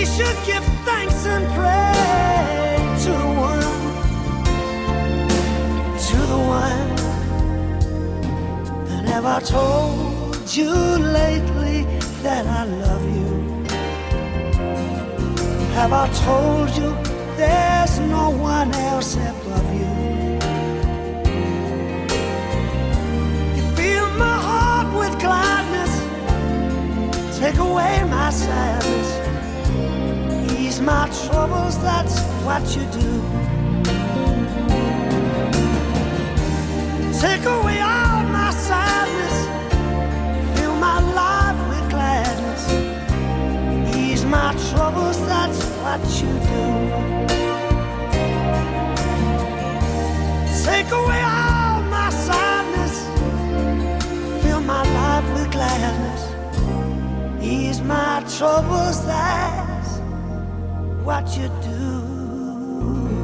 should give thanks and pray to the one that ever told you lately that I love you. Have I told you there's no one else above you? You fill my heart with gladness, take away my sadness, ease my troubles, that's what you do. Take away all my sadness, fill my life with gladness, ease my troubles, that's what you do. Take away all my sadness, fill my life with gladness, ease my troubles, that's what you do.